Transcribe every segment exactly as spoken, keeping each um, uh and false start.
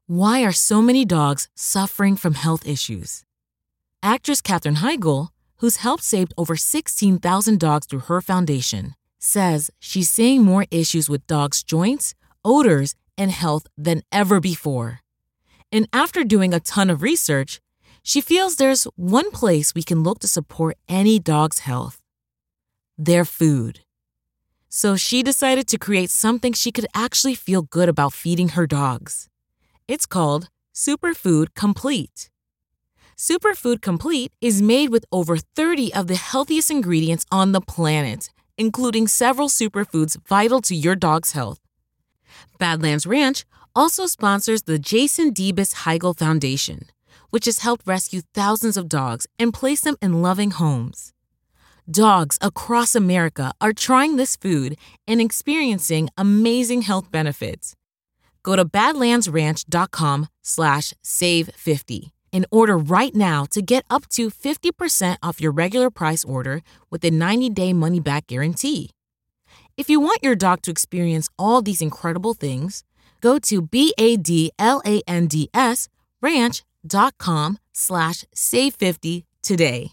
Why are so many dogs suffering from health issues? Actress Katherine Heigl, who's helped save over sixteen thousand dogs through her foundation, says she's seeing more issues with dogs' joints, odors, and health than ever before. And after doing a ton of research, she feels there's one place we can look to support any dog's health: their food. So she decided to create something she could actually feel good about feeding her dogs. It's called Superfood Complete. Superfood Complete is made with over thirty of the healthiest ingredients on the planet, including several superfoods vital to your dog's health. Badlands Ranch also sponsors the Jason Debus Heigl Foundation, which has helped rescue thousands of dogs and place them in loving homes. Dogs across America are trying this food and experiencing amazing health benefits. Go to badlandsranch.com slash save 50 and order right now to get up to fifty percent off your regular price order with a ninety-day money-back guarantee. If you want your dog to experience all these incredible things, go to B-A-D-L-A-N-D-S ranch.com slash save 50 today.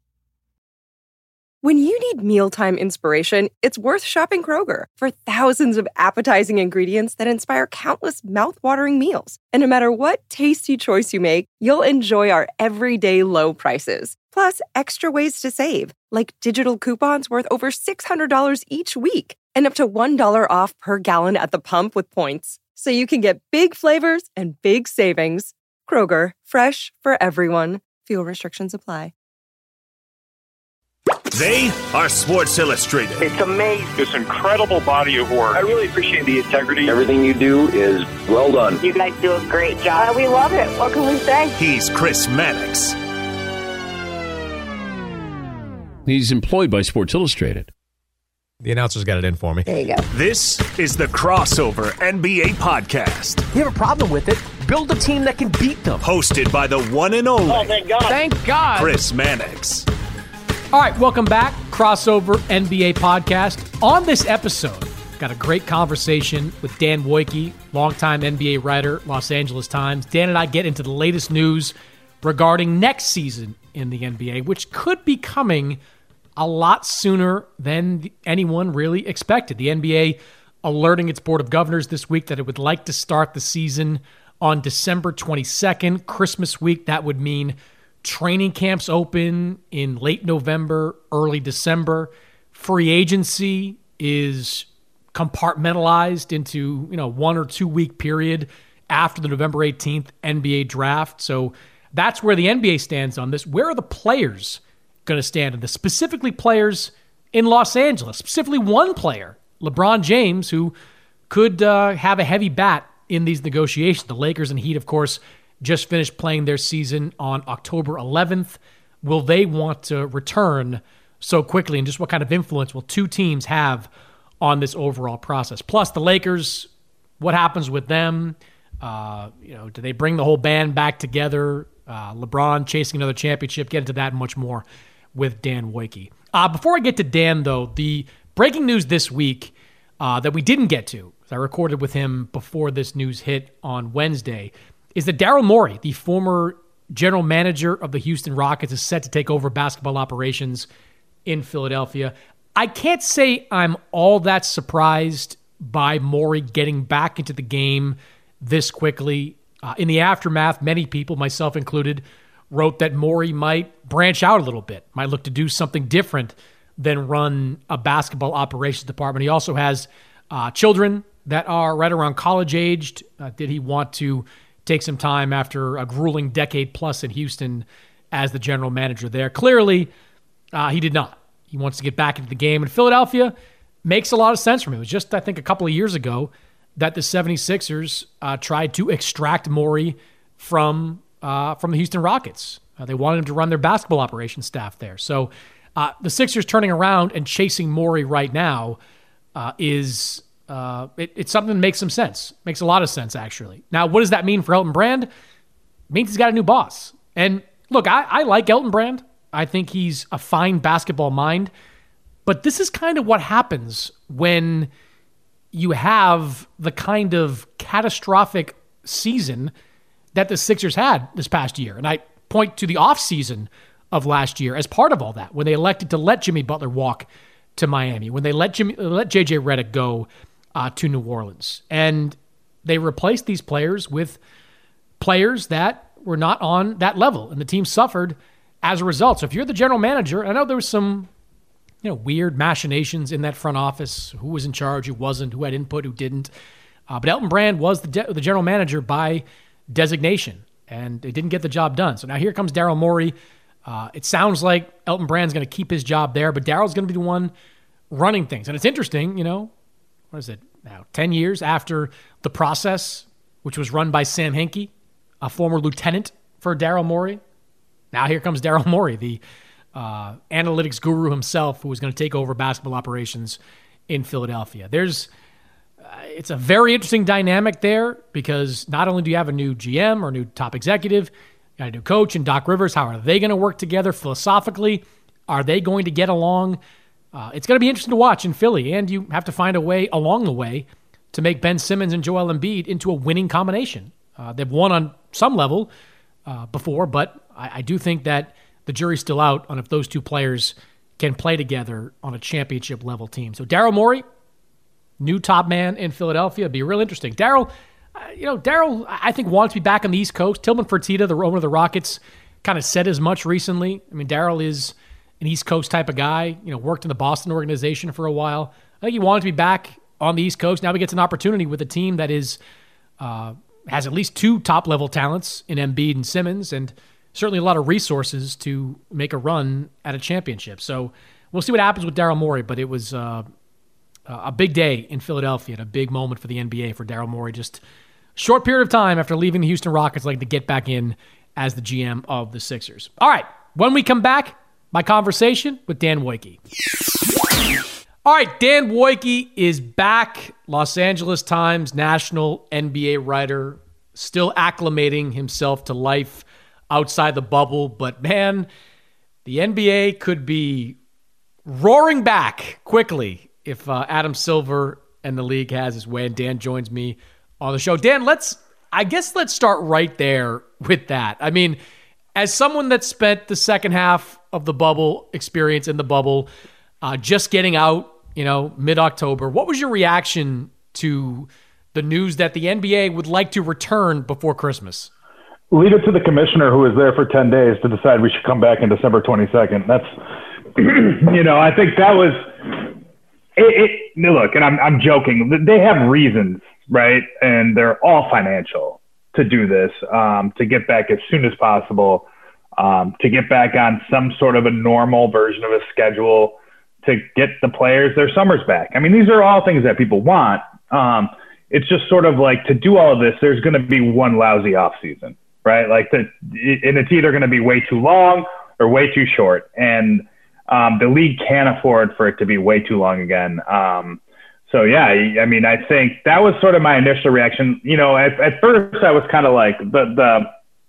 When you need mealtime inspiration, it's worth shopping Kroger for thousands of appetizing ingredients that inspire countless mouth-watering meals. And no matter what tasty choice you make, you'll enjoy our everyday low prices. Plus, extra ways to save, like digital coupons worth over six hundred dollars each week and up to one dollar off per gallon at the pump with points. So you can get big flavors and big savings. Kroger, fresh for everyone. Fuel restrictions apply. They are Sports Illustrated. It's amazing. This incredible body of work. I really appreciate the integrity. Everything you do is well done. You guys do a great job. We love it. What can we say? He's Chris Mannix. He's employed by Sports Illustrated. The announcer's got it in for me. There you go. This is the Crossover N B A Podcast. You have a problem with it? Build a team that can beat them. Hosted by the one and only. Oh, thank God. Thank God. Chris Mannix. All right, welcome back. Crossover N B A Podcast. On this episode, got a great conversation with Dan Wojcicki, longtime N B A writer, Los Angeles Times. Dan and I get into the latest news regarding next season in the N B A, which could be coming a lot sooner than anyone really expected. The N B A alerting its Board of Governors this week that it would like to start the season on December twenty-second, Christmas week. That would mean training camps open in late November, early December. Free agency is compartmentalized into, you know, one or two week period after the November eighteenth N B A draft. So that's where the N B A stands on this. Where are the players going to stand in this? Specifically players in Los Angeles, specifically one player, LeBron James, who could uh, have a heavy bat in these negotiations. The Lakers and Heat, of course, just finished playing their season on October eleventh. Will they want to return so quickly? And just what kind of influence will two teams have on this overall process? Plus, the Lakers, what happens with them? Uh, you know, do they bring the whole band back together? Uh, LeBron chasing another championship. Get into that and much more with Dan Wojcicki. Uh, before I get to Dan, though, the breaking news this week uh, that we didn't get to, I recorded with him before this news hit on Wednesday, is that Daryl Morey, the former general manager of the Houston Rockets, is set to take over basketball operations in Philadelphia. I can't say I'm all that surprised by Morey getting back into the game this quickly. Uh, in the aftermath, many people, myself included, wrote that Morey might branch out a little bit, might look to do something different than run a basketball operations department. He also has uh, children that are right around college-aged. Uh, did he want to take some time after a grueling decade plus in Houston as the general manager there? Clearly, uh, he did not. He wants to get back into the game. And Philadelphia makes a lot of sense for him. It was just, I think, a couple of years ago that the seventy-sixers uh, tried to extract Morey from uh, from the Houston Rockets. Uh, they wanted him to run their basketball operations staff there. So uh, the Sixers turning around and chasing Morey right now uh, is uh, it, it's something that makes some sense. Makes a lot of sense, actually. Now, what does that mean for Elton Brand? It means he's got a new boss. And look, I, I like Elton Brand. I think he's a fine basketball mind. But this is kind of what happens when you have the kind of catastrophic season that the Sixers had this past year. And I point to the offseason of last year as part of all that, when they elected to let Jimmy Butler walk to Miami, when they let Jimmy, let J J Redick go uh, to New Orleans. And they replaced these players with players that were not on that level, and the team suffered as a result. So if you're the general manager, I know there was some you know, weird machinations in that front office, who was in charge, who wasn't, who had input, who didn't. Uh, but Elton Brand was the, de- the general manager by designation, and they didn't get the job done. So now here comes Daryl Morey. Uh, it sounds like Elton Brand's going to keep his job there, but Daryl's going to be the one running things. And it's interesting, you know, what is it now, ten years after the process, which was run by Sam Hinkie, a former lieutenant for Daryl Morey. Now here comes Daryl Morey, the uh, analytics guru himself, who is going to take over basketball operations in Philadelphia. There's, uh, it's a very interesting dynamic there, because not only do you have a new G M or new top executive, you got a new coach and Doc Rivers. How are they going to work together philosophically? Are they going to get along? Uh, it's going to be interesting to watch in Philly, and you have to find a way along the way to make Ben Simmons and Joel Embiid into a winning combination. Uh, they've won on some level uh, before, but I, I do think that the jury's still out on if those two players can play together on a championship level team. So Daryl Morey, new top man in Philadelphia, be real interesting. Daryl, uh, you know, Daryl, I think wants to be back on the East Coast. Tillman Fertitta, the owner of the Rockets, kind of said as much recently. I mean, Daryl is an East Coast type of guy. You know, worked in the Boston organization for a while. I think he wanted to be back on the East Coast. Now he gets an opportunity with a team that is uh, has at least two top level talents in Embiid and Simmons, and certainly a lot of resources to make a run at a championship. So we'll see what happens with Daryl Morey, but it was uh, a big day in Philadelphia and a big moment for the N B A for Daryl Morey. Just a short period of time after leaving the Houston Rockets, like to get back in as the G M of the Sixers. All right, when we come back, my conversation with Dan Wojcicki. All right, Dan Wojcicki is back. Los Angeles Times national N B A writer, still acclimating himself to life outside the bubble. But man, the N B A could be roaring back quickly if uh, Adam Silver and the league has his way. And Dan joins me on the show. Dan, let's, I guess let's start right there with that. I mean, as someone that spent the second half of the bubble experience in the bubble, uh, just getting out, you know, mid-October, what was your reaction to the news that the N B A would like to return before Christmas? Leave it to the commissioner, who was there for ten days, to decide we should come back in December twenty-second. That's, you know, I think that was, it, it, look, and I'm, I'm joking. They have reasons, right? And they're all financial to do this, um, to get back as soon as possible, um, to get back on some sort of a normal version of a schedule, to get the players their summers back. I mean, these are all things that people want. Um, it's just sort of like, to do all of this, there's going to be one lousy off season, right? Like, the, and it's either going to be way too long or way too short. And um, the league can't afford for it to be way too long again. Um, so yeah, I mean, I think that was sort of my initial reaction. You know, at, at first I was kind of like the, the,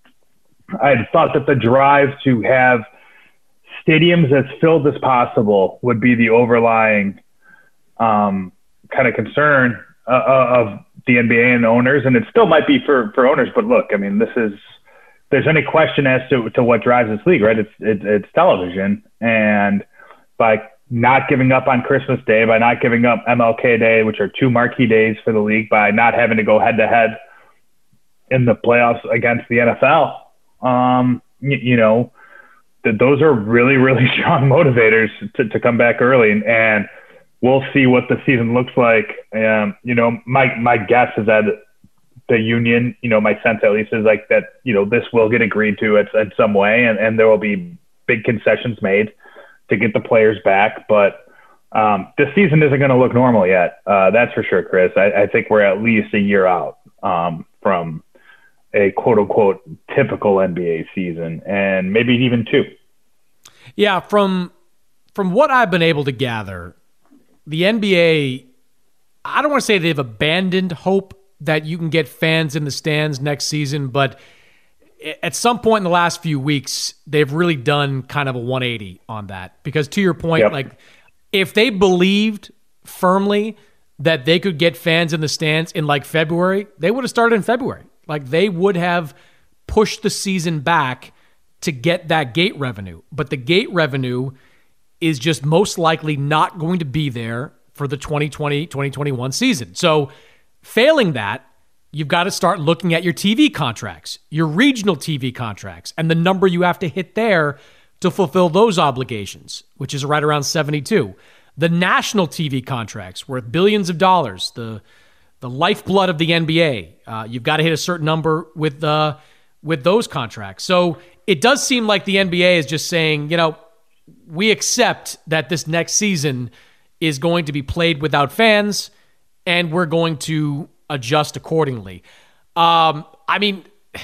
I had thought that the drive to have stadiums as filled as possible would be the overlying um, kind of concern uh, of the N B A and owners. And it still might be for, for owners, but look, I mean, this is, if there's any question as to, to what drives this league, right? It's, it's, it's television. And by not giving up on Christmas Day, by not giving up M L K Day, which are two marquee days for the league, by not having to go head to head in the playoffs against the N F L, um, you, you know, that those are really, really strong motivators to, to come back early. And, and we'll see what the season looks like. Um, you know, my, my guess is that the union, you know, my sense at least is like that, you know, this will get agreed to at, in some way, and, and there will be big concessions made to get the players back. But um, this season isn't going to look normal yet. Uh, that's for sure, Chris. I, I think we're at least a year out um, from a quote unquote typical N B A season, and maybe even two. Yeah. From, from what I've been able to gather, the N B A, I don't want to say they've abandoned hope that you can get fans in the stands next season, but at some point in the last few weeks, they've really done kind of a one eighty on that. Because to your point, yep. like if they believed firmly that they could get fans in the stands in like February, they would have started in February. Like they would have pushed the season back to get that gate revenue. But the gate revenue is just most likely not going to be there for the twenty twenty, twenty twenty-one season. So failing that, you've got to start looking at your T V contracts, your regional T V contracts, and the number you have to hit there to fulfill those obligations, which is right around seventy-two. The national T V contracts worth billions of dollars, the the lifeblood of the N B A. Uh, you've got to hit a certain number with uh, with those contracts. So it does seem like the N B A is just saying, you know, we accept that this next season is going to be played without fans, and we're going to adjust accordingly. Um, I mean,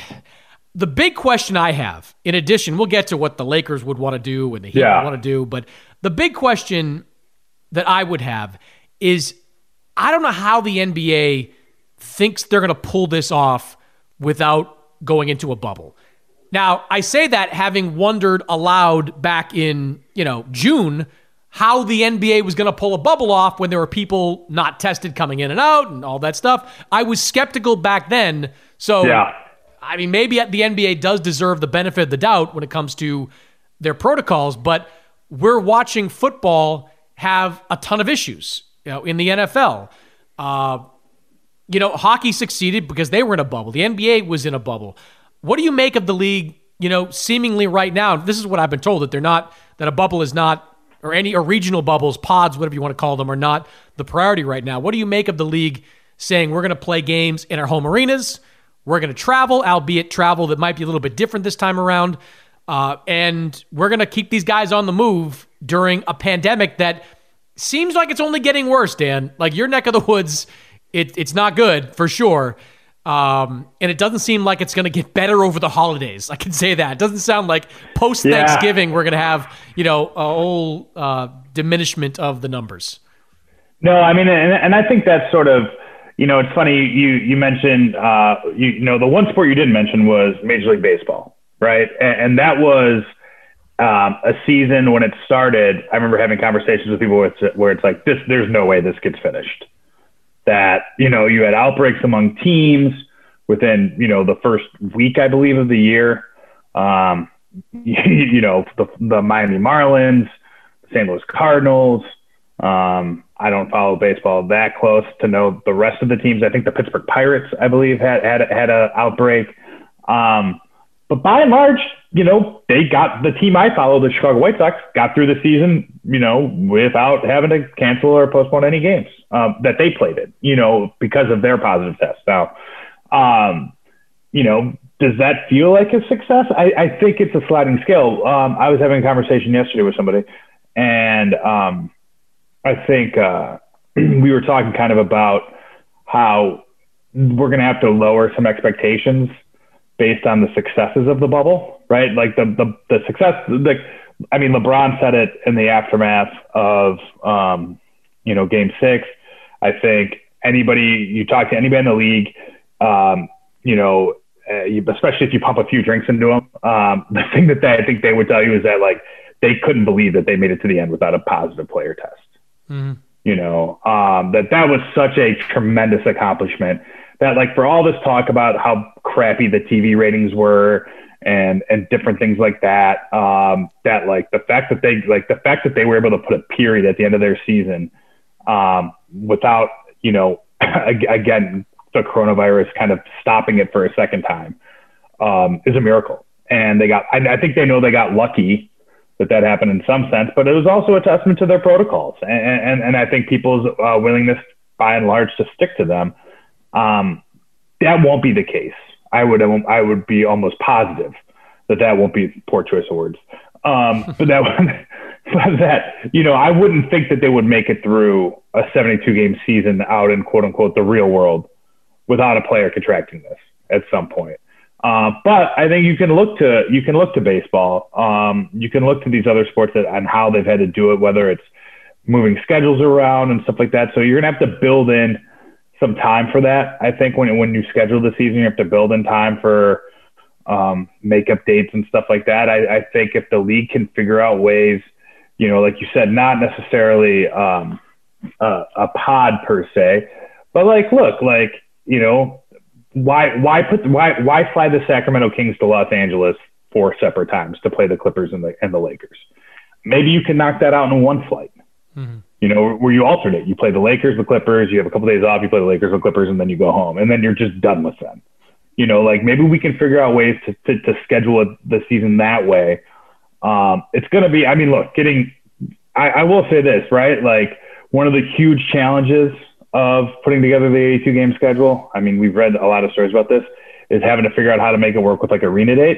the big question I have, in addition, we'll get to what the Lakers would want to do and the Heat yeah. would want to do, but the big question that I would have is, I don't know how the N B A thinks they're going to pull this off without going into a bubble. Now, I say that having wondered aloud back in, you know, June, how the N B A was going to pull a bubble off when there were people not tested coming in and out and all that stuff. I was skeptical back then. So, yeah. I mean, maybe the N B A does deserve the benefit of the doubt when it comes to their protocols, but we're watching football have a ton of issues, you know, in the N F L. Uh, you know, hockey succeeded because they were in a bubble. The N B A was in a bubble. What do you make of the league, you know, seemingly right now? This is what I've been told, that they're not, that a bubble is not, or any, or regional bubbles, pods, whatever you want to call them, are not the priority right now. What do you make of the league saying we're going to play games in our home arenas, we're going to travel, albeit travel that might be a little bit different this time around, uh, and we're going to keep these guys on the move during a pandemic that seems like it's only getting worse, Dan. Like your neck of the woods, it, it's not good for sure. Um, and it doesn't seem like it's going to get better over the holidays. I can say that. It doesn't sound like post-Thanksgiving yeah. we're going to have, you know, a whole uh, diminishment of the numbers. No, I mean, and, and I think that's sort of, you know, it's funny, you you mentioned, uh, you, you know, the one sport you didn't mention was Major League Baseball, right? And, and that was um, a season when it started. I remember having conversations with people where it's, where it's like, this, there's no way this gets finished. That, you know, you had outbreaks among teams within, you know, the first week, I believe, of the year. Um, you, you know, the, the Miami Marlins, Saint Louis Cardinals. Um, I don't follow baseball that close to know the rest of the teams. I think the Pittsburgh Pirates, I believe, had had had an outbreak. Um, but by and large, you know, they got the team I follow, the Chicago White Sox, got through the season, you know, without having to cancel or postpone any games um, that they played in, you know, because of their positive tests. Now, um, you know, does that feel like a success? I, I think it's a sliding scale. Um, I was having a conversation yesterday with somebody, and um, I think uh, we were talking kind of about how we're going to have to lower some expectations based on the successes of the bubble, right? Like the the, the success, like, I mean, LeBron said it in the aftermath of, um, you know, game six. I think anybody, you talk to anybody in the league, um, you know, uh, you, especially if you pump a few drinks into them, um, the thing that they, I think they would tell you is that, like, they couldn't believe that they made it to the end without a positive player test. Mm-hmm. You know, um, that that was such a tremendous accomplishment. That, like, for all this talk about how crappy the T V ratings were and and different things like that, um, that like the fact that they like the fact that they were able to put a period at the end of their season um, without, you know, again, the coronavirus kind of stopping it for a second time um, is a miracle. And they got, I, I think they know they got lucky that that happened in some sense, but it was also a testament to their protocols. And and, and I think people's uh, willingness by and large to stick to them. Um, that won't be the case. I would, I would be almost positive that that won't be poor choice of words. Um, but that, but that, you know, I wouldn't think that they would make it through a seventy-two game season out in quote unquote the real world without a player contracting this at some point. Uh, but I think you can look to, you can look to baseball. Um, you can look to these other sports that, and how they've had to do it, whether it's moving schedules around and stuff like that. So you're going to have to build in some time for that. I think when when you schedule the season, you have to build in time for um, makeup dates and stuff like that. I, I think if the league can figure out ways, you know, like you said, not necessarily um, a, a pod per se, but like, look, like, you know, why why put why why fly the Sacramento Kings to Los Angeles four separate times to play the Clippers and the and the Lakers? Maybe you can knock that out in one flight. Mm-hmm. You know, where you alternate. You play the Lakers, the Clippers. You have a couple days off. You play the Lakers, the Clippers, and then you go home, and then you're just done with them. You know, like maybe we can figure out ways to to, to schedule it, the season that way. Um, it's going to be. I mean, look, getting. I, I will say this, right? Like one of the huge challenges of putting together the eighty-two game schedule. I mean, we've read a lot of stories about this. Is having to figure out how to make it work with like arena dates.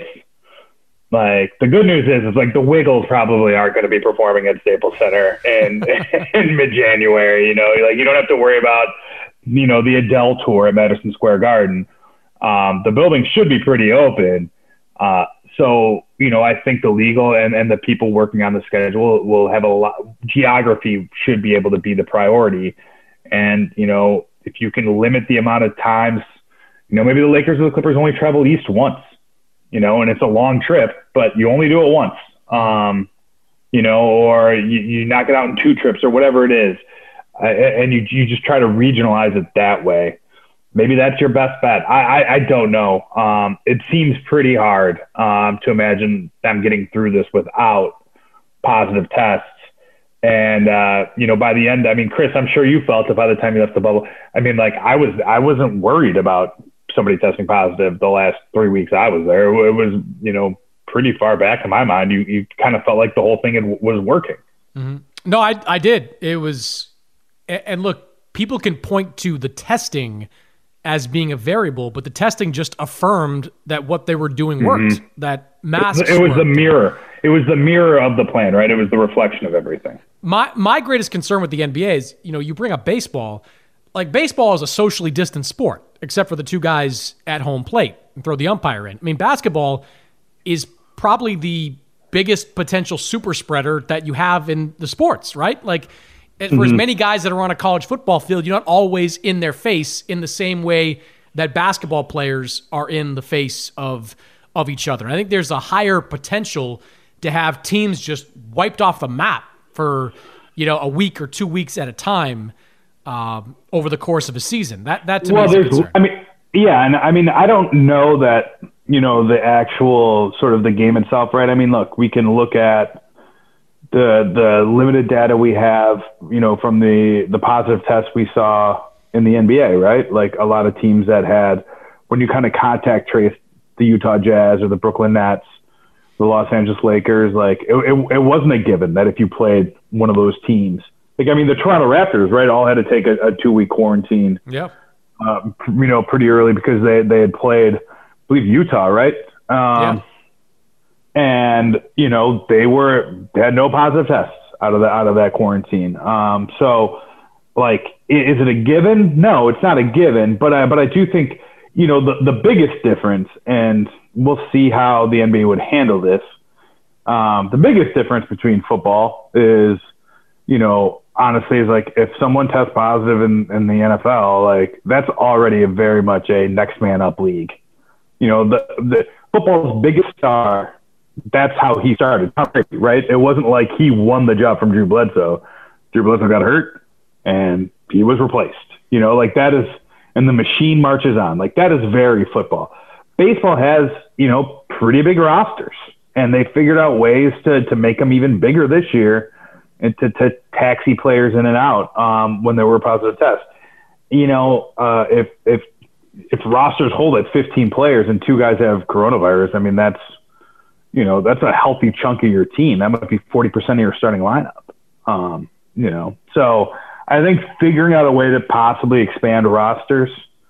Like the good news is, is like the Wiggles probably aren't going to be performing at Staples Center in in mid-January. You know, like you don't have to worry about, you know, the Adele tour at Madison Square Garden. Um, the building should be pretty open. Uh, so, you know, I think the legal and, and the people working on the schedule will have a lot. Geography should be able to be the priority. And, you know, if you can limit the amount of times, you know, maybe the Lakers or the Clippers only travel east once, you know, and it's a long trip, but you only do it once, um, you know, or you, you knock it out in two trips or whatever it is. Uh, and you, you just try to regionalize it that way. Maybe that's your best bet. I, I, I don't know. Um, it seems pretty hard um, to imagine them getting through this without positive tests. And, uh, you know, by the end, I mean, Chris, I'm sure you felt it by the time you left the bubble. I mean, like I was, I wasn't worried about somebody testing positive the last three weeks I was there. It was, you know, pretty far back in my mind. You, you kind of felt like the whole thing had, was working. Mm-hmm. No, I, I did. It was, and look, people can point to the testing as being a variable, but the testing just affirmed that what they were doing worked, mm-hmm. that masks It was worked. the mirror. It was the mirror of the plan, right? It was the reflection of everything. My my greatest concern with the N B A is, you know, you bring up baseball. Like baseball is a socially distant sport, except for the two guys at home plate and throw the umpire in. I mean, basketball is probably the biggest potential super spreader that you have in the sports, right? Like, for mm-hmm. as many guys that are on a college football field, you're not always in their face in the same way that basketball players are in the face of of each other. And I think there's a higher potential to have teams just wiped off the map for, you know, a week or two weeks at a time um, over the course of a season. That that to well, me is a concern. I mean, yeah, and I mean, I don't know that, you know, the actual sort of the game itself, right? I mean, look, we can look at the the limited data we have, you know, from the, the positive tests we saw in the N B A, right? Like a lot of teams that had, when you kind of contact trace the Utah Jazz or the Brooklyn Nets, the Los Angeles Lakers, like it, it, it wasn't a given that if you played one of those teams, like, I mean, the Toronto Raptors, right, all had to take a, a two week quarantine, yeah, uh, you know, pretty early because they, they had played, I believe, Utah, right? Um, yeah. And, you know, they were, they had no positive tests out of the, out of that quarantine. Um, so like, is it a given? No, it's not a given, but I, but I do think, you know, the, the biggest difference, and we'll see how the N B A would handle this. Um, the biggest difference between football is, you know, honestly, is like if someone tests positive in, in the N F L, like that's already a very much a next man up league. You know, the, the football's biggest star, that's how he started, right? It wasn't like he won the job from Drew Bledsoe. Drew Bledsoe got hurt and he was replaced. You know, like that is, and the machine marches on. Like that is very football. Baseball has, you know, pretty big rosters, and they figured out ways to to make them even bigger this year, and to, to taxi players in and out um, when there were positive tests. You know, uh, if if if rosters hold at fifteen players and two guys have coronavirus, I mean that's, you know, that's a healthy chunk of your team. That might be forty percent of your starting lineup. Um, you know, so I think figuring out a way to possibly expand rosters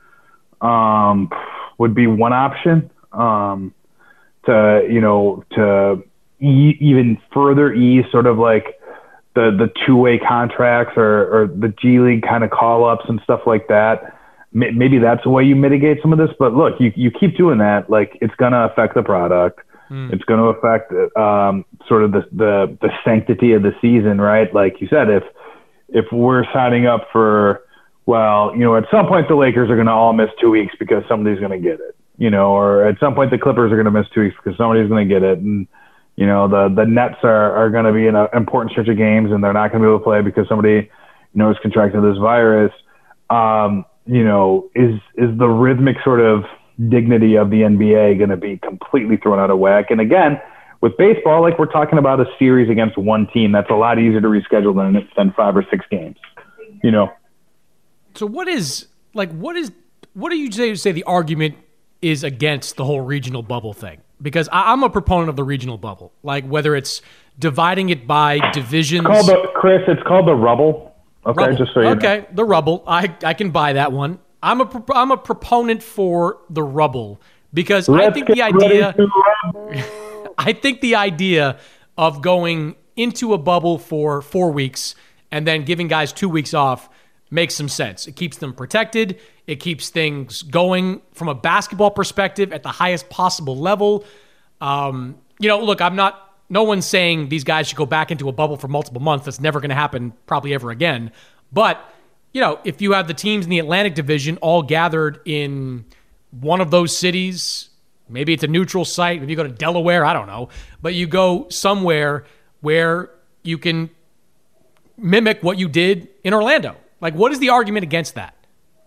um, would be one option um, to, you know, to e- even further ease sort of like the, the two-way contracts or, or the G League kind of call-ups and stuff like that. M- maybe that's a way you mitigate some of this. But look, you, you keep doing that, like it's going to affect the product. Mm. It's going to affect um, sort of the, the the sanctity of the season, right? Like you said, if if we're signing up for, well, you know, at some point the Lakers are going to all miss two weeks because somebody's going to get it, you know, or at some point the Clippers are going to miss two weeks because somebody's going to get it. And, you know, the, the Nets are, are going to be in an important stretch of games and they're not going to be able to play because somebody, you know, is contracting this virus. Um, you know, is is the rhythmic sort of dignity of the N B A going to be completely thrown out of whack? And again, with baseball, like we're talking about a series against one team, that's a lot easier to reschedule than than five or six games, you know. So what is like what is what do you say say the argument is against the whole regional bubble thing? Because I, I'm a proponent of the regional bubble, like whether it's dividing it by divisions. It's called the, Chris, it's called the rubble. Okay, rubble. just so you okay, know. the rubble. I I can buy that one. I'm a I'm a proponent for the rubble because Let's I think the get idea. ready to I think the idea of going into a bubble for four weeks and then giving guys two weeks off makes some sense. It keeps them protected. It keeps things going from a basketball perspective at the highest possible level. Um, you know, look, I'm not. No one's saying these guys should go back into a bubble for multiple months. That's never going to happen probably ever again. But, you know, if you have the teams in the Atlantic Division all gathered in one of those cities, maybe it's a neutral site, maybe you go to Delaware, I don't know, but you go somewhere where you can mimic what you did in Orlando. Like, what is the argument against that?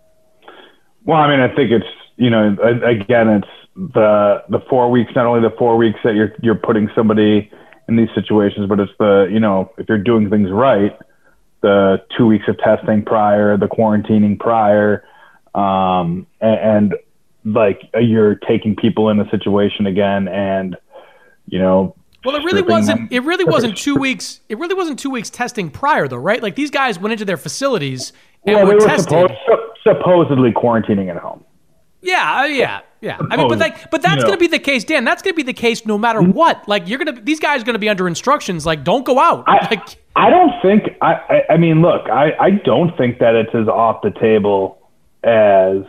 Well, I mean, I think it's, you know, again, it's the the four weeks, not only the four weeks that you're you're putting somebody in these situations, but it's the, you know, if you're doing things right, the two weeks of testing prior, the quarantining prior, um, and, and like you're taking people in a situation again, and you know. Well, it really wasn't. Them. It really wasn't two weeks. It really wasn't two weeks testing prior, though, right? Like these guys went into their facilities and well, were, they were tested. Supposed, supposedly quarantining at home. Yeah, yeah, yeah. I mean, but like, but that's you know. going to be the case, Dan. That's going to be the case no matter what. Like, you're gonna. These guys are going to be under instructions. Like, don't go out. I, like, I don't think. I, I. I mean, look. I. I don't think that it's as off the table as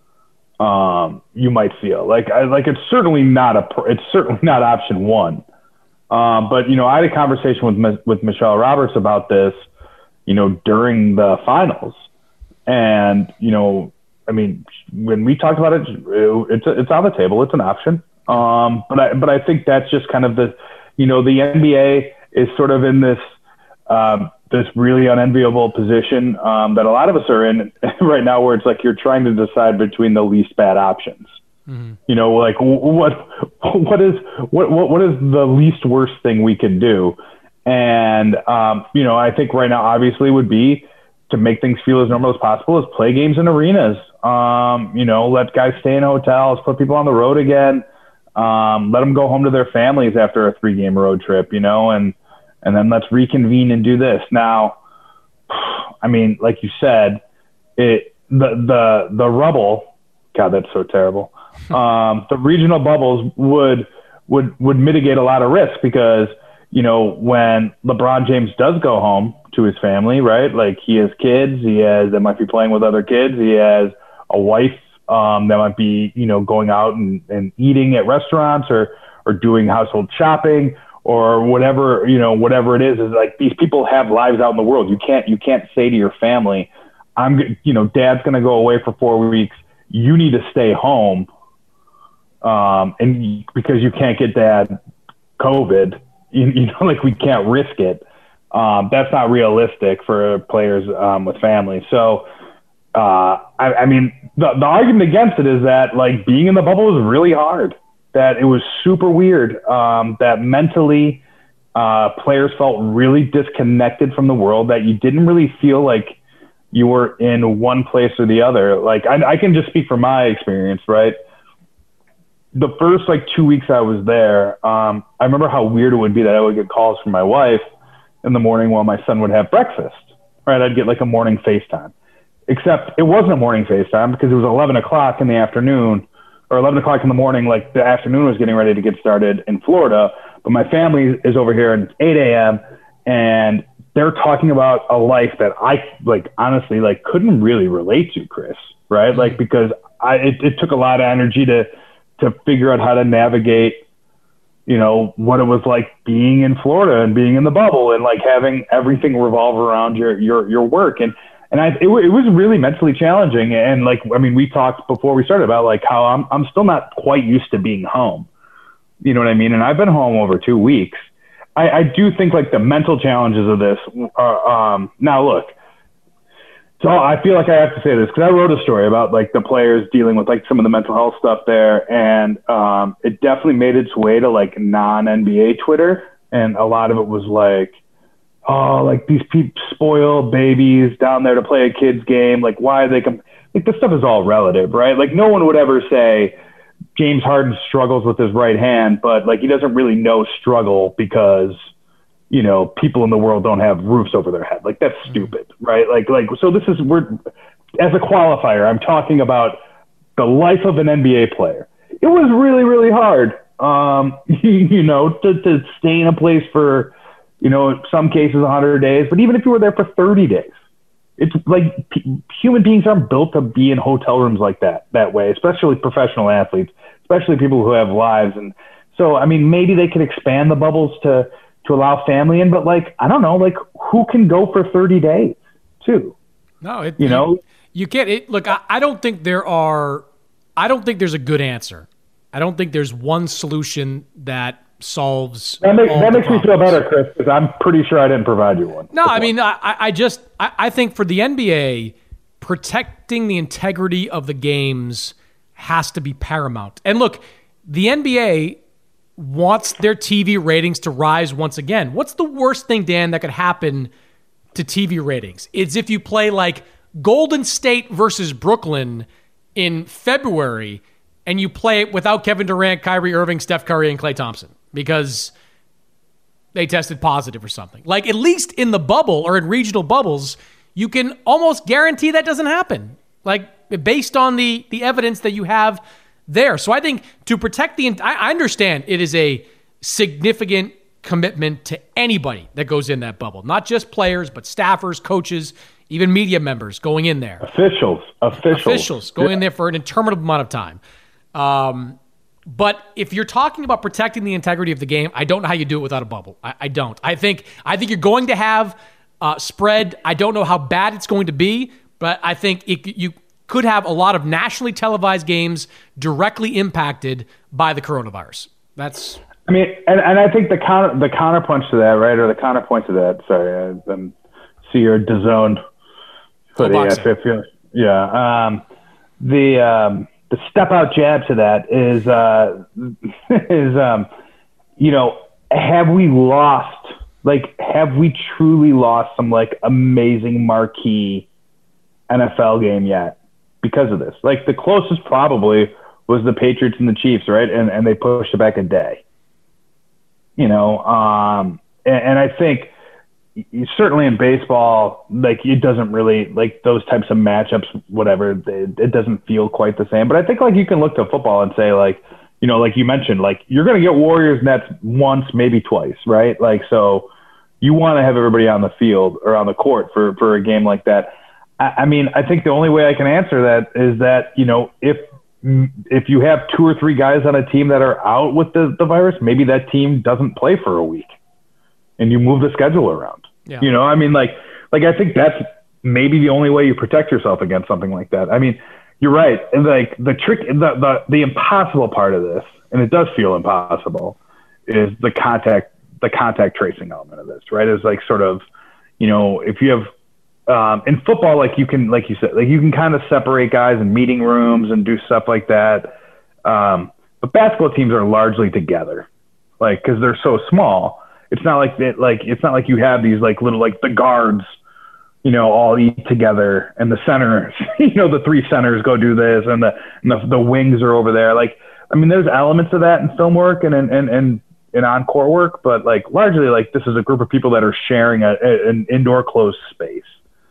um you might feel. Like, I. Like, it's certainly not a. It's certainly not option one. Um, but you know, I had a conversation with with Michelle Roberts about this, you know, during the finals, and you know, I mean, when we talked about it, it's it's on the table. It's an option. Um, but I but I think that's just kind of the, you know, the N B A is sort of in this um, this really unenviable position um, that a lot of us are in right now, where it's like you're trying to decide between the least bad options. Mm-hmm. You know, like what, what is, what, what, what is the least worst thing we can do? And, um, you know, I think right now, obviously would be to make things feel as normal as possible is play games in arenas. Um, you know, let guys stay in hotels, put people on the road again. Um, let them go home to their families after a three game road trip, you know, and, and then let's reconvene and do this. Now, I mean, like you said, it, the, the, the rubble, God, that's so terrible. Um, the regional bubbles would would would mitigate a lot of risk because, you know, when LeBron James does go home to his family, right? Like he has kids, he has that might be playing with other kids, he has a wife um, that might be, you know, going out and, and eating at restaurants or or doing household shopping or whatever, you know, whatever it is. Is like these people have lives out in the world. You can't you can't say to your family, I'm, you know, Dad's going to go away for four weeks. You need to stay home. Um, and because you can't get Dad COVID, you, you know, like we can't risk it. Um, that's not realistic for players um, with families. So, uh, I, I mean, the, the argument against it is that like being in the bubble was really hard, that it was super weird, um, that mentally uh, players felt really disconnected from the world, that you didn't really feel like you were in one place or the other. Like I, I can just speak from my experience, right? The first like two weeks I was there, um, I remember how weird it would be that I would get calls from my wife in the morning while my son would have breakfast, right? I'd get like a morning FaceTime, except it wasn't a morning FaceTime because it was eleven o'clock in the afternoon or eleven o'clock in the morning. Like the afternoon was getting ready to get started in Florida, but my family is over here and it's eight a.m. and they're talking about a life that I like, honestly, like couldn't really relate to, Chris, right? Like, because I, it, it took a lot of energy to, to figure out how to navigate, you know, what it was like being in Florida and being in the bubble and like having everything revolve around your, your, your work. And, and I, it, it was really mentally challenging. And like, I mean, we talked before we started about like how I'm, I'm still not quite used to being home, you know what I mean? And I've been home over two weeks. I, I do think like the mental challenges of this are, um, now look, So I feel like I have to say this because I wrote a story about like the players dealing with like some of the mental health stuff there, and um, it definitely made its way to like non-N B A Twitter, and a lot of it was like, oh, like these people spoil babies down there to play a kid's game. Like, why they come? Like, this stuff is all relative, right? Like, no one would ever say James Harden struggles with his right hand, but like he doesn't really know struggle because, you know, people in the world don't have roofs over their head. Like, that's stupid, right? Like, like so this is, we're, as a qualifier, I'm talking about the life of an N B A player. It was really, really hard, um, you know, to, to stay in a place for, you know, in some cases one hundred days, but even if you were there for thirty days, it's like p- human beings aren't built to be in hotel rooms like that, that way, especially professional athletes, especially people who have lives. And so, I mean, maybe they could expand the bubbles to, to allow family in, but like, I don't know, like who can go for thirty days too? No, it, you know, you, you can't. It, look, I, I don't think there are, I don't think there's a good answer. I don't think there's one solution that solves that makes, all that the makes me feel better, Chris, because I'm pretty sure I didn't provide you one. No, I mean, I, I just, I, I think for the N B A, protecting the integrity of the games has to be paramount. And look, the N B A wants their T V ratings to rise once again. What's the worst thing, Dan, that could happen to T V ratings? It's if you play like Golden State versus Brooklyn in February and you play it without Kevin Durant, Kyrie Irving, Steph Curry, and Klay Thompson because they tested positive or something. Like, at least in the bubble or in regional bubbles, you can almost guarantee that doesn't happen. Like, based on the, the evidence that you have there. So I think to protect the, I understand it is a significant commitment to anybody that goes in that bubble, not just players, but staffers, coaches, even media members going in there. Officials, officials, officials going yeah. in there for an interminable amount of time. Um, but if you're talking about protecting the integrity of the game, I don't know how you do it without a bubble. I, I don't. I think, I think you're going to have uh, spread. I don't know how bad it's going to be, but I think it, you could have a lot of nationally televised games directly impacted by the coronavirus. That's, I mean, and, and I think the counter, the counterpunch to that, right, or the counterpoint to that, sorry, I um, see your DAZN hoodie. I feel, yeah. Um, the, um, the step out jab to that is, uh, is, um, you know, have we lost, like, have we truly lost some like amazing marquee N F L game yet because of this? Like, the closest probably was the Patriots and the Chiefs, right? And, and they pushed it back a day, you know? Um, and, and I think, certainly in baseball, like, it doesn't really, like, those types of matchups, whatever, it, it doesn't feel quite the same. But I think, like, you can look to football and say, like, you know, like you mentioned, like, you're going to get Warriors Nets once, maybe twice, right? Like, so you want to have everybody on the field or on the court for, for a game like that. I, I mean, I think the only way I can answer that is that, you know, if if you have two or three guys on a team that are out with the, the virus, maybe that team doesn't play for a week and you move the schedule around. Yeah. You know, I mean, like, like I think that's maybe the only way you protect yourself against something like that. I mean, you're right. And like the trick, the, the, the impossible part of this, and it does feel impossible, is the contact, the contact tracing element of this, right? Is like sort of, you know, if you have, um, in football, like you can, like you said, like you can kind of separate guys in meeting rooms and do stuff like that. Um, but basketball teams are largely together, like, cause they're so small. It's not like that, like, it's not like you have these like little, like the guards, you know, all eat together and the centers, you know, the three centers go do this and the, and the, the wings are over there. Like, I mean, there's elements of that in film work and, and, and, and in encore work, but like largely like this is a group of people that are sharing a, a, an indoor closed space.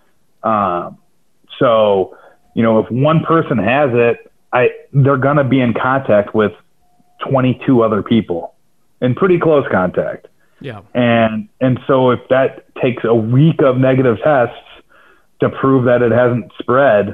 Um, so, you know, if one person has it, I, they're going to be in contact with twenty-two other people in pretty close contact. Yeah. And and so if that takes a week of negative tests to prove that it hasn't spread,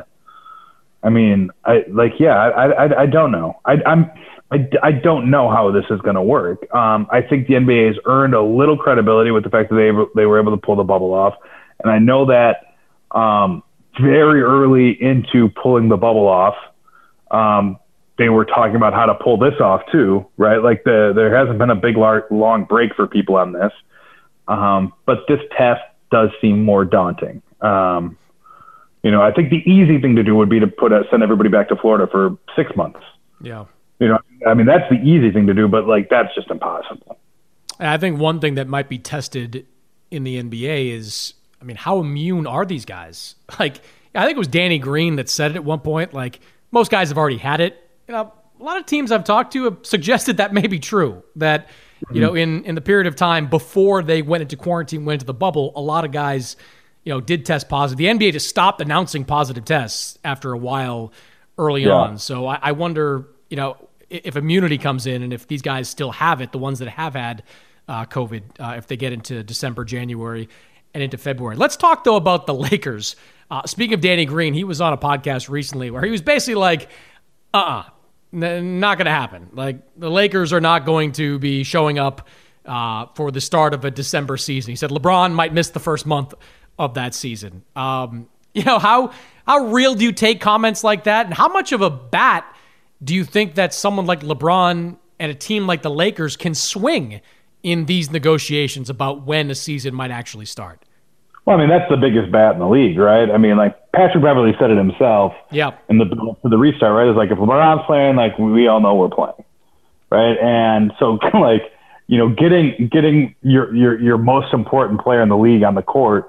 I mean, I like, yeah, I I, I don't know. I, I'm I, I don't know how this is going to work. Um, I think the N B A has earned a little credibility with the fact that they they were able to pull the bubble off, and I know that um, very early into pulling the bubble off, um, they were talking about how to pull this off too, right? Like the, there hasn't been a big, lar- long break for people on this. Um, but this test does seem more daunting. Um, You know, I think the easy thing to do would be to put a, send everybody back to Florida for six months. Yeah. You know, I mean, that's the easy thing to do, but like that's just impossible. And I think one thing that might be tested in the N B A is, I mean, how immune are these guys? Like, I think it was Danny Green that said it at one point, like, most guys have already had it. You know, a lot of teams I've talked to have suggested that may be true, that, you know, in, in the period of time before they went into quarantine, went into the bubble, a lot of guys, you know, did test positive. The N B A just stopped announcing positive tests after a while early yeah. on. So I, I wonder, you know, if immunity comes in and if these guys still have it, the ones that have had uh, COVID, uh, if they get into December, January, and into February. Let's talk, though, about the Lakers. Uh, speaking of Danny Green, he was on a podcast recently where he was basically like, uh-uh, n- not going to happen. Like, the Lakers are not going to be showing up uh, for the start of a December season. He said LeBron might miss the first month of that season. Um, you know, how how real do you take comments like that? And how much of a bat do you think that someone like LeBron and a team like the Lakers can swing in these negotiations about when a season might actually start? Well, I mean, that's the biggest bat in the league, right? I mean, like Patrick Beverley said it himself. Yeah. In the for the restart, right? It's like if LeBron's playing, like we all know we're playing, right? And so, like, you know, getting getting your your your most important player in the league on the court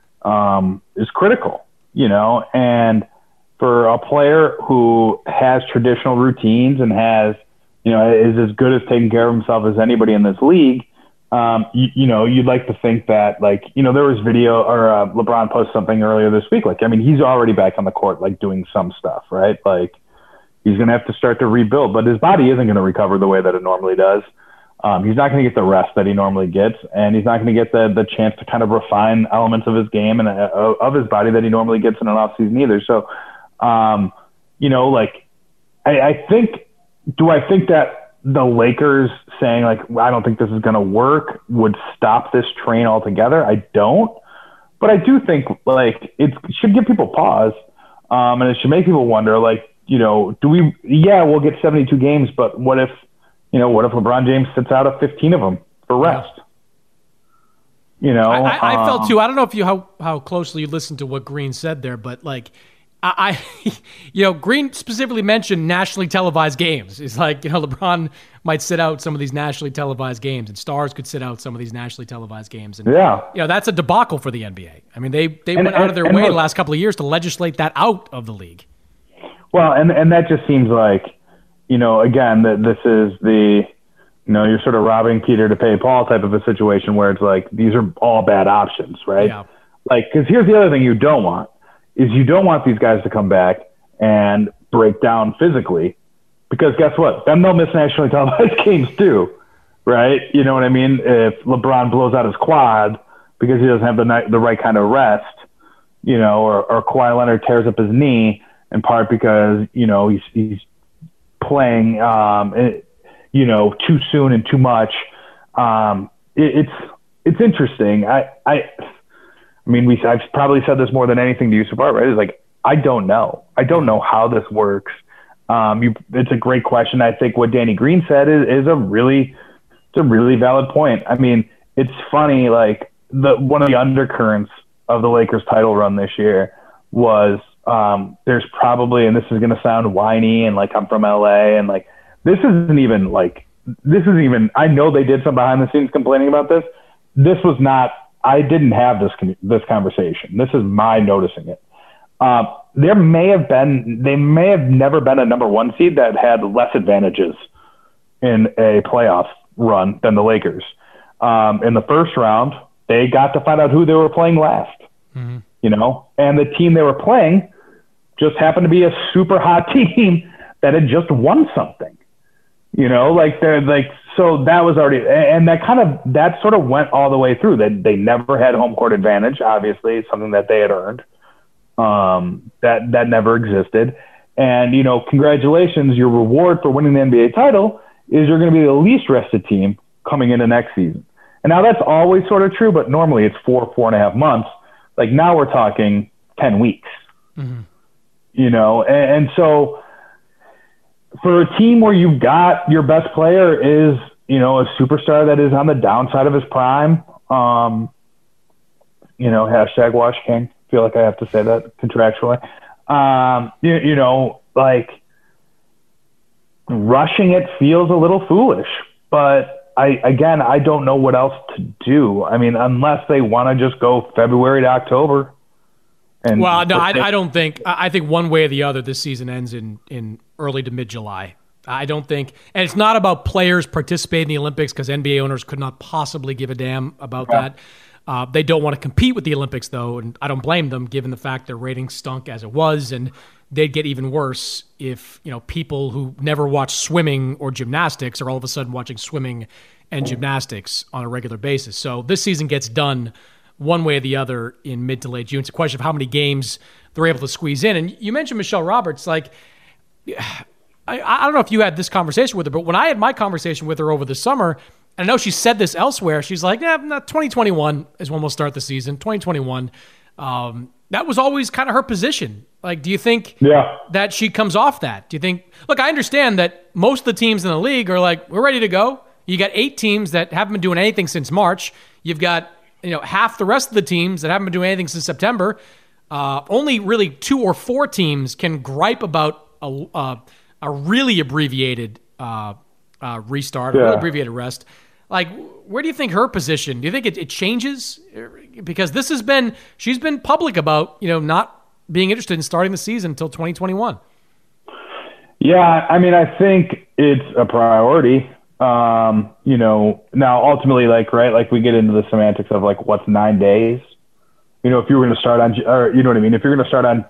um, is critical, you know, and for a player who has traditional routines and has, you know, is as good as taking care of himself as anybody in this league, um, you, you know, you'd like to think that, like, you know, there was video or uh, LeBron posted something earlier this week. Like, I mean, he's already back on the court, like doing some stuff, right? Like he's going to have to start to rebuild, but his body isn't going to recover the way that it normally does. Um, he's not going to get the rest that he normally gets, and he's not going to get the the chance to kind of refine elements of his game and uh, of his body that he normally gets in an off season either. So, Um, you know, like, I, I think, do I think that the Lakers saying, like, I don't think this is going to work would stop this train altogether? I don't. But I do think, like, it should give people pause. Um, and it should make people wonder, like, you know, do we, yeah, we'll get seventy-two games, but what if, you know, what if LeBron James sits out of fifteen of them for rest? Yeah. You know, I, I, I um, felt too, I don't know if you, how, how closely you listened to what Green said there, but like, I, you know, Green specifically mentioned nationally televised games. It's like, you know, LeBron might sit out some of these nationally televised games, and stars could sit out some of these nationally televised games. And, yeah. you know, that's a debacle for the N B A. I mean, they, they and, went out of their and, way and the last couple of years to legislate that out of the league. Well, and, and that just seems like, you know, again, that this is the, you know, you're sort of robbing Peter to pay Paul type of a situation where it's like, these are all bad options, right? Yeah. Like, because here's the other thing you don't want. Is you don't want these guys to come back and break down physically, because guess what? Then they'll miss nationally televised games too, right? You know what I mean? If LeBron blows out his quad because he doesn't have the the right kind of rest, you know, or, or Kawhi Leonard tears up his knee in part because, you know, he's he's playing, um, it, you know, too soon and too much. Um, it, it's it's interesting. I I. I mean, we I've probably said this more than anything to you so far, right? It's like, I don't know. I don't know how this works. Um, you, it's a great question. I think what Danny Green said is, is a really, it's a really valid point. I mean, it's funny, like the, one of the undercurrents of the Lakers title run this year was, um, there's probably, and this is going to sound whiny and like I'm from L A and like, this isn't even like, this isn't even, I know they did some behind the scenes complaining about this. This was not, I didn't have this this conversation. This is my noticing it. Uh, there may have been, they may have never been a number one seed that had less advantages in a playoff run than the Lakers. Um, in the first round, they got to find out who they were playing last, mm-hmm. you know, and the team they were playing just happened to be a super hot team that had just won something, you know, like they're like, so that was already, and that kind of, that sort of went all the way through. That they, they never had home court advantage, obviously, something that they had earned. Um, that, that never existed. And, you know, congratulations, your reward for winning the N B A title is you're going to be the least rested team coming into next season. And now that's always sort of true, but normally it's four, four and a half months. Like now we're talking ten weeks, mm-hmm. you know, and, and so, for a team where you've got your best player is, you know, a superstar that is on the downside of his prime, um, you know, hashtag Wash King, feel like I have to say that contractually. Um, you, you know, like rushing it feels a little foolish, but I, again, I don't know what else to do. I mean, unless they want to just go February to October. And well, no, I, I don't think, I think one way or the other, this season ends in, in early to mid-July. I don't think, and it's not about players participating in the Olympics because N B A owners could not possibly give a damn about yeah. that. Uh, they don't want to compete with the Olympics, though, and I don't blame them, given the fact their ratings stunk as it was, and they'd get even worse if you know people who never watched swimming or gymnastics are all of a sudden watching swimming and gymnastics on a regular basis. So this season gets done one way or the other in mid to late June. It's a question of how many games they're able to squeeze in. And you mentioned Michelle Roberts, like. I, I don't know if you had this conversation with her, but when I had my conversation with her over the summer, and I know she said this elsewhere, she's like, yeah, twenty twenty-one is when we'll start the season, twenty twenty-one. Um, that was always kind of her position. Like, do you think yeah. that she comes off that? Do you think, look, I understand that most of the teams in the league are like, we're ready to go. You got eight teams that haven't been doing anything since March. You've got, you know, half the rest of the teams that haven't been doing anything since September. Uh, only really two or four teams can gripe about a, uh, a really abbreviated uh, uh, restart, yeah. a really abbreviated rest. Like, where do you think her position, do you think it, it changes? Because this has been, she's been public about, you know, not being interested in starting the season until twenty twenty-one. Yeah, I mean, I think it's a priority. Um, you know, now ultimately, like, right, like we get into the semantics of like, what's nine days? You know, if you were going to start on, or you know what I mean? If you're going to start on,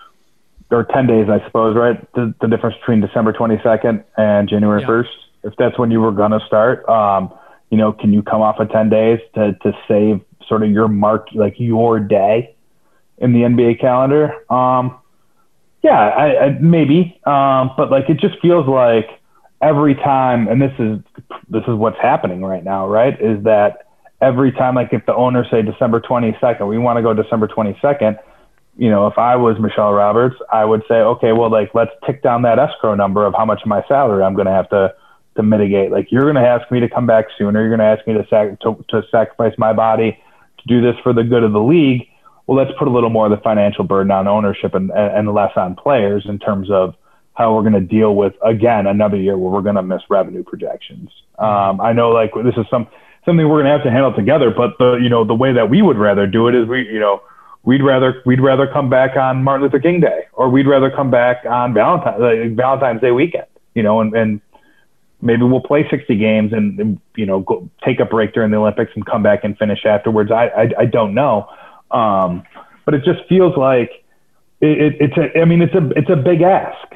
or ten days, I suppose, right? The, the difference between December twenty-second and January yeah. first, if that's when you were going to start, um, you know, can you come off of ten days to, to save sort of your mark, like your day in the N B A calendar? Um, yeah, I, I, maybe. Um, but like, it just feels like every time, and this is, this is what's happening right now, right? Is that every time, like if the owners say December twenty-second, we want to go December twenty-second, you know, if I was Michelle Roberts, I would say, okay, well, like, let's tick down that escrow number of how much of my salary I'm going to have to, to mitigate. Like, you're going to ask me to come back sooner. You're going to ask me to, sac- to, to sacrifice my body to do this for the good of the league. Well, let's put a little more of the financial burden on ownership and, and less on players in terms of how we're going to deal with, again, another year where we're going to miss revenue projections. Um, I know, like, this is some something we're going to have to handle together, but the, you know, the way that we would rather do it is we, you know, We'd rather we'd rather come back on Martin Luther King Day, or we'd rather come back on Valentine's like Valentine's Day weekend, you know, and, and maybe we'll play sixty games and, and you know go take a break during the Olympics and come back and finish afterwards. I I, I don't know, um, but it just feels like it, it, it's a I mean it's a it's a big ask,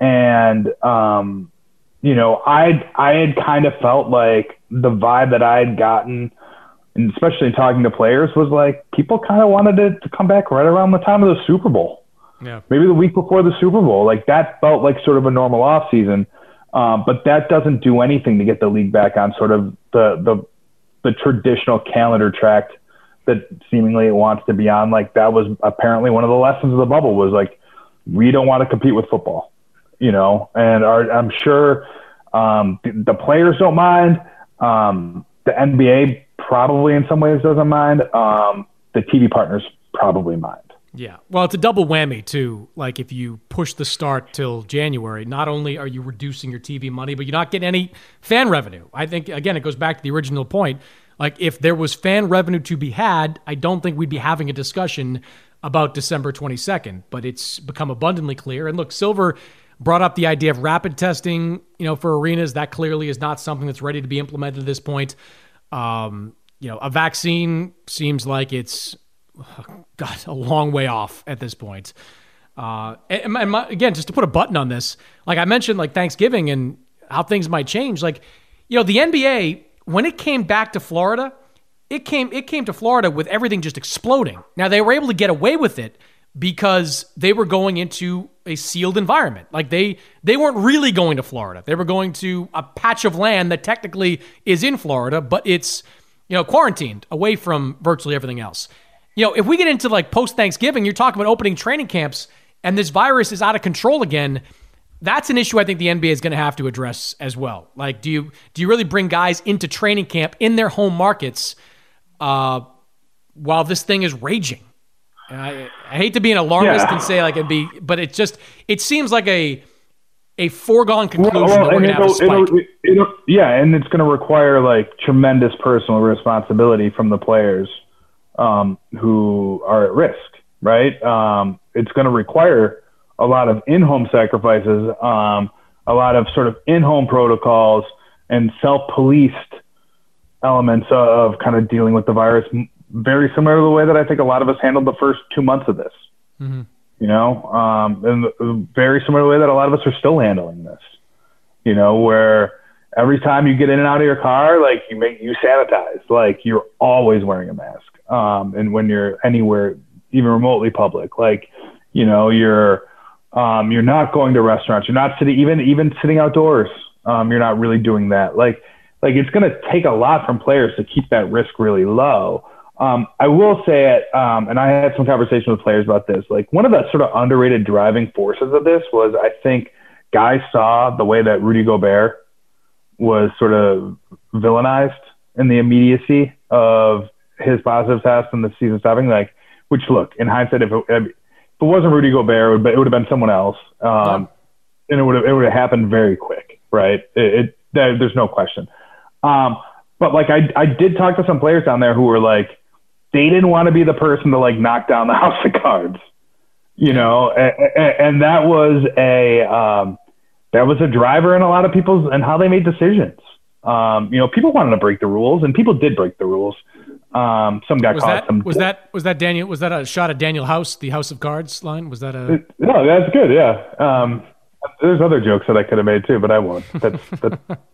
and um, you know I I had kind of felt like the vibe that I had gotten, and especially talking to players, was like people kind of wanted it to come back right around the time of the Super Bowl. Yeah. Maybe the week before the Super Bowl. Like that felt like sort of a normal off season. Um, but that doesn't do anything to get the league back on sort of the, the, the traditional calendar track that seemingly it wants to be on. Like that was apparently one of the lessons of the bubble was like, we don't want to compete with football, you know, and our, I'm sure um, the, the players don't mind. Um, the N B A probably in some ways doesn't mind. Um, the T V partners probably mind. Yeah. Well, it's a double whammy too. Like if you push the start till January, not only are you reducing your T V money, but you're not getting any fan revenue. I think, again, it goes back to the original point. Like if there was fan revenue to be had, I don't think we'd be having a discussion about December twenty-second, but it's become abundantly clear. And look, Silver brought up the idea of rapid testing, you know, for arenas. That clearly is not something that's ready to be implemented at this point. Um, you know, a vaccine seems like it's, God, a long way off at this point. Uh, and, and my, again, just to put a button on this, like I mentioned, like Thanksgiving and how things might change. Like, you know, the N B A, when it came back to Florida, it came it came to Florida with everything just exploding. Now, they were able to get away with it because they were going into a sealed environment. Like they they weren't really going to Florida. They were going to a patch of land that technically is in Florida, but it's, you know, quarantined away from virtually everything else. You know, if we get into like post-Thanksgiving, you're talking about opening training camps and this virus is out of control again, that's an issue I think the N B A is going to have to address as well. Like, do you do you really bring guys into training camp in their home markets uh, while this thing is raging? I, I hate to be an alarmist Yeah. and say like it'd be, but it just it seems like a a foregone conclusion Well, well, that we're and gonna have a it'll- spike. it'll- it'll- yeah, and it's going to require like tremendous personal responsibility from the players um, who are at risk, right? Um, it's going to require a lot of in-home sacrifices, um, a lot of sort of in-home protocols and self-policed elements of kind of dealing with the virus, very similar to the way that I think a lot of us handled the first two months of this. Mm-hmm. You know, um, and very similar to the way that a lot of us are still handling this, you know, where every time you get in and out of your car, like you make, you sanitize, like you're always wearing a mask. Um, and when you're anywhere, even remotely public, like, you know, you're, um, you're not going to restaurants, you're not sitting, even, even sitting outdoors. Um, you're not really doing that. Like, like it's going to take a lot from players to keep that risk really low. Um, I will say it, um, and I had some conversations with players about this. Like one of the sort of underrated driving forces of this was I think guys saw the way that Rudy Gobert was sort of villainized in the immediacy of his positive test and the season stopping. Like, which look, in hindsight, if it, if it wasn't Rudy Gobert, it would have been someone else, um, and it would have it would have happened very quick, right? It, it there, there's no question. Um, but like I I did talk to some players down there who were like, they didn't want to be the person to like knock down the house of cards, you know, and, and that was a um, that was a driver in a lot of people's and how they made decisions. Um, you know, people wanted to break the rules, and people did break the rules. Um, some got was caught. That, some was that was that Daniel? Was that a shot at Daniel House, the House of Cards line? Was that a? No, that's good. Yeah. Um, there's other jokes that I could have made too, but I won't. That's. that's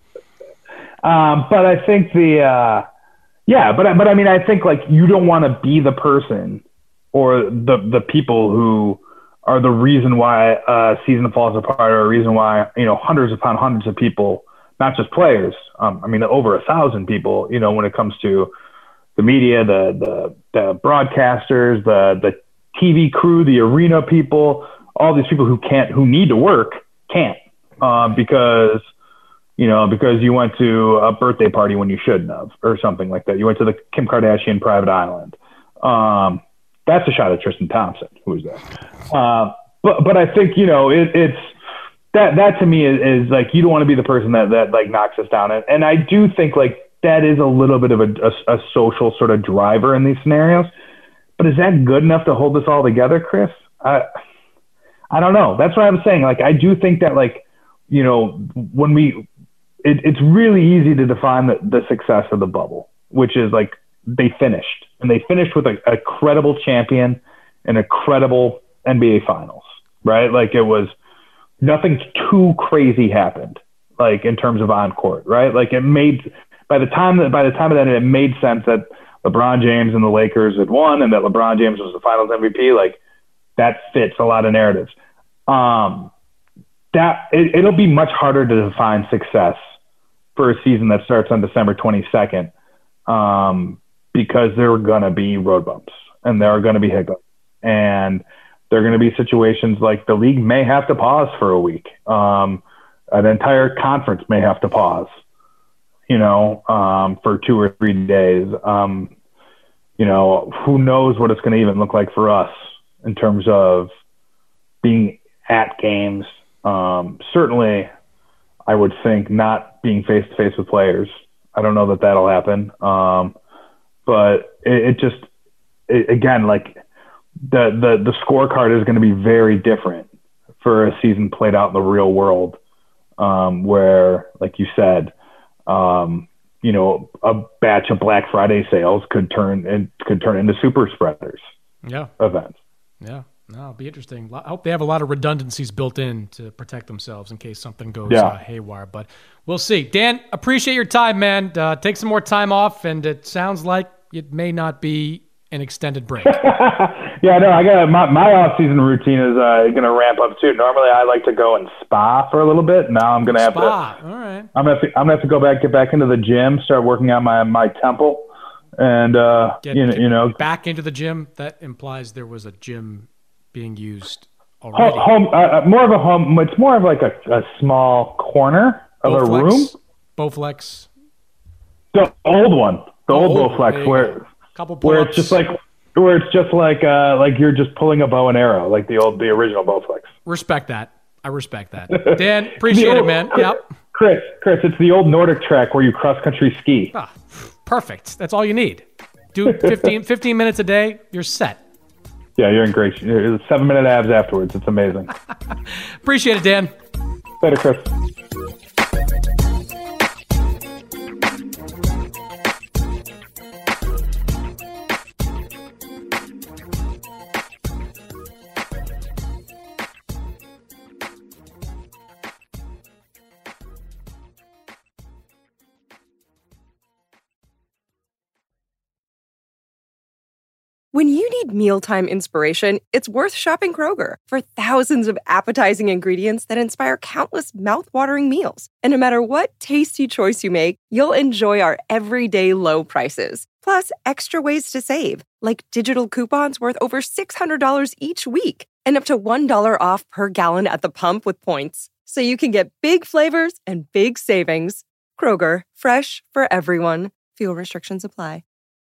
um, but I think the. Uh, Yeah, but but I mean, I think like you don't want to be the person or the the people who are the reason why a season falls apart, or a reason why you know hundreds upon hundreds of people, not just players. Um, I mean, over a thousand people. You know, when it comes to the media, the the the broadcasters, the the T V crew, the arena people, all these people who can't, who need to work, can't uh, because. You know, because you went to a birthday party when you shouldn't have, or something like that. You went to the Kim Kardashian private island. Um, that's a shot at Tristan Thompson, who was there. Uh, but but I think you know it, it's that that to me is, is like you don't want to be the person that that like knocks us down. And, and I do think like that is a little bit of a, a, a social sort of driver in these scenarios. But is that good enough to hold this all together, Chris? I I don't know. That's what I'm saying. Like I do think that like you know when we It, it's really easy to define the, the success of the bubble, which is like they finished and they finished with a, a credible champion and a credible N B A finals, right? Like it was nothing too crazy happened, like in terms of on court, right? Like it made by the time that by the time of that, it made sense that LeBron James and the Lakers had won and that LeBron James was the finals M V P. Like that fits a lot of narratives. Um, that it, it'll be much harder to define success for a season that starts on December twenty-second, um, because there are going to be road bumps and there are going to be hiccups, and there are going to be situations like the league may have to pause for a week. Um, an entire conference may have to pause, you know, um, for two or three days. Um, you know, who knows what it's going to even look like for us in terms of being at games. Um, certainly, I would think not being face-to-face with players. I don't know that that'll happen. Um, but it, it just, it, again, like the, the, the scorecard is going to be very different for a season played out in the real world, um, where, like you said, um, you know, a batch of Black Friday sales could turn and could turn into super spreaders. Yeah. Events. Yeah. No, it'll be interesting. I hope they have a lot of redundancies built in to protect themselves in case something goes yeah. uh, haywire. But we'll see. Dan, appreciate your time, man. Uh, take some more time off, and it sounds like it may not be an extended break. yeah, no, I got my my off season routine is uh, going to ramp up too. Normally, I like to go and spa for a little bit. Now I'm going to have to. Spa. All right. I'm gonna have to, I'm gonna have to go back, get back into the gym, start working on my my temple, and uh, get, you know, get you know, back into the gym. That implies there was a gym being used already. Home, uh, more of a home. It's more of like a, a small corner of Bowflex, a room. Bowflex. The old one, the oh, old Bowflex, where couple where it's just like where it's just like uh, like you're just pulling a bow and arrow, like the old the original Bowflex. Respect that. I respect that. Dan, appreciate old, it, man. Chris, Yep. Chris, Chris, it's the old Nordic track where you cross country ski. Ah, perfect. That's all you need. Do fifteen, fifteen minutes a day, you're set. Yeah, you're in great. You're seven minute abs afterwards. It's amazing. Appreciate it, Dan. Later, Chris. When you need mealtime inspiration, it's worth shopping Kroger for thousands of appetizing ingredients that inspire countless mouth-watering meals. And no matter what tasty choice you make, you'll enjoy our everyday low prices. Plus, extra ways to save, like digital coupons worth over six hundred dollars each week and up to one dollar off per gallon at the pump with points. So you can get big flavors and big savings. Kroger, fresh for everyone. Fuel restrictions apply.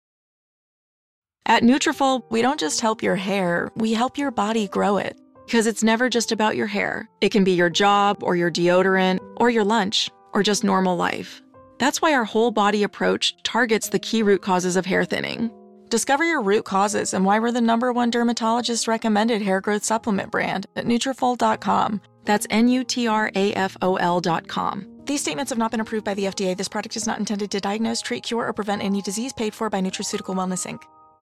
At Nutrafol, we don't just help your hair, we help your body grow it. Because it's never just about your hair. It can be your job, or your deodorant, or your lunch, or just normal life. That's why our whole body approach targets the key root causes of hair thinning. Discover your root causes and why we're the number one dermatologist recommended hair growth supplement brand at Nutrafol dot com. That's N U T R A F O L dot com. These statements have not been approved by the F D A. This product is not intended to diagnose, treat, cure, or prevent any disease paid for by Nutraceutical Wellness, Incorporated